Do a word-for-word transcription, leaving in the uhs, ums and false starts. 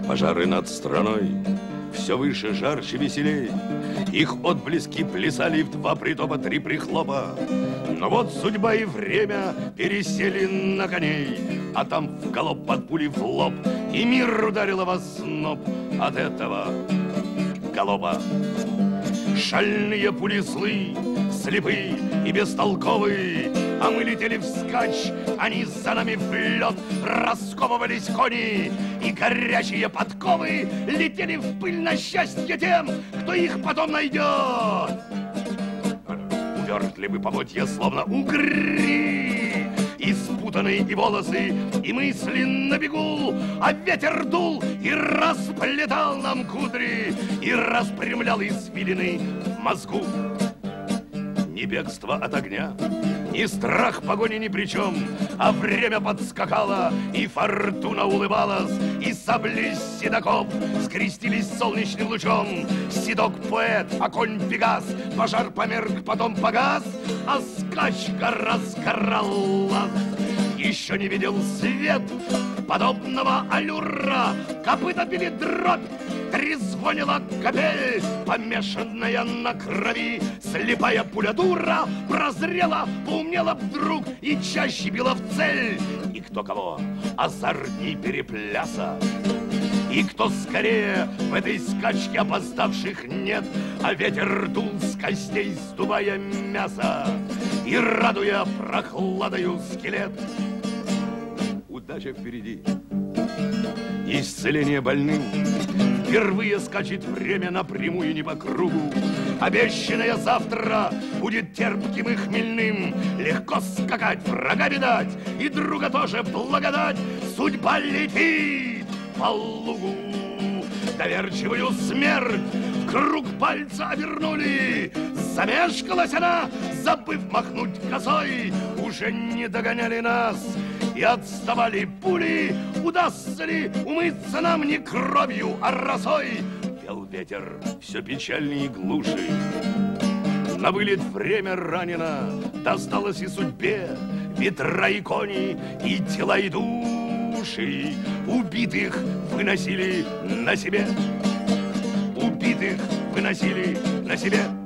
Пожары над страной все выше, жарче, веселей. Их отблески плясали в два притопа, три прихлопа. Но вот судьба и время пересели на коней, а там в галоп под пули в лоб, и мир ударило в озноб от этого галопа. Шальные пули злы, слепые и бестолковые, а мы летели вскачь, они за нами в лед. Расковывались кони, и горячие подковы летели в пыль на счастье тем, кто их потом найдет. Увертли бы поводья, словно угри, и спутанные и волосы, и мысли на бегу, а ветер дул и расплетал нам кудри, и распрямлял извилины в мозгу. Ни бегство от огня, ни страх погони ни при чем, а время подскакало, и фортуна улыбалась, и сабли седоков скрестились солнечным лучом. Седок поэт, а конь пегас, пожар померк, потом погас, а скачка разгоралась. Еще не видел свет подобного аллюра, копыта били дробь, трезвонила капель, помешанная на крови. Слепая пуля дура прозрела, поумнела вдруг и чаще била в цель. И кто кого азартней перепляса, и кто скорее в этой скачке опоздавших нет, а ветер дул с костей, сдувая мясо и радуя прохладою скелет. Удача впереди, исцеление больным. Впервые скачет время напрямую, не по кругу. Обещанное завтра будет терпким и хмельным. Легко скакать, врага видать, и друга тоже благодать. Судьба летит по лугу. Доверчивую смерть в круг пальца обернули. Замешкалась она, забыв махнуть косой. Уже не догоняли нас и отставали пули. Удастся ли умыться нам не кровью, а росой? Пел ветер все печальнее и глуши. На вылет время ранено, досталось и судьбе. Ветра и кони, и тела, и души. Убитых выносили на себе. Убитых выносили на себе.